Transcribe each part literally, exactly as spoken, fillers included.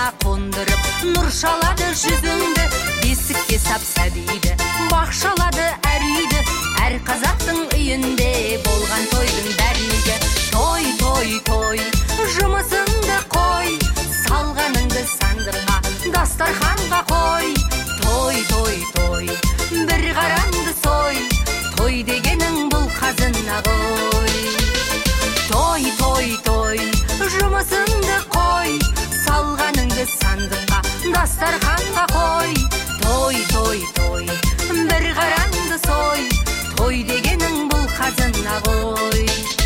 басыңа қондырып, нұр шалады жүзіңді, бесікке сап сәбиді, бақшалады әр үйді, әр қазақтың үйінде болған тойдың дәлігі. Той, той, той, жұмысыңды қой, салғаныңды сандыққа, дастарханға қой. Той, той, той, бір қаранды сой, той дегенің бұл қазына ғой. Той, той, той, жұмысыңды қой, салғаныңды сандыққа, дастарханға қой. Той, той, той, бір қаранды сой, той дегенің бұл қазына ғой.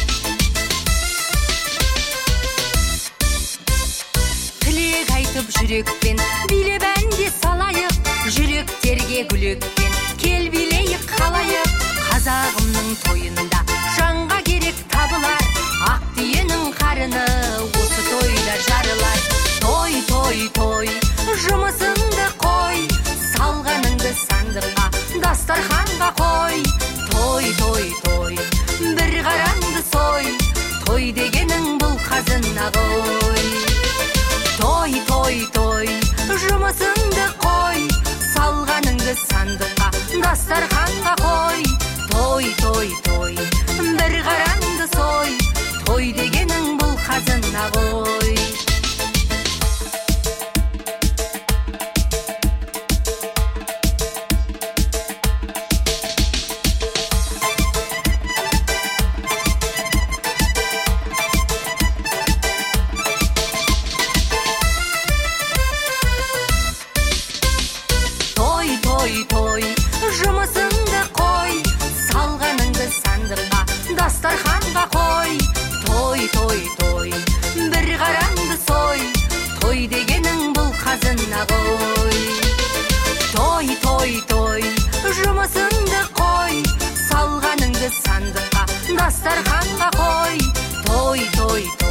Тілек айтып жүрекпен билеп әнде салайық, жүректерге гүлекпен кел билейік қалайық. Қазағымның тойында жанға керек табылар, ақ түйенің қарыны осы тойда жарылар. Той, той, той, жұмысыңды қой, салғаныңды сандыққа, дастарханға қой. Той, той, той, бір қаранды сой, той дегенің бұл қазына ғой. Той, той, той, жұмысыңды қой, салғаныңды сандыққа, дастарханға қой. Той, той, той, бір қаранды сой, той дегенің бұл қазына ғой. Той, той, той, жұмысыңды қой, салғаныңды сандыққа, дастарханға қой. Той, той, той, бір қаранды сой, той дегенің бұл қазына ғой. Той, той, той, жұмысыңды қой, салғаныңды сандыққа, дастарханға қой. Той, той, той.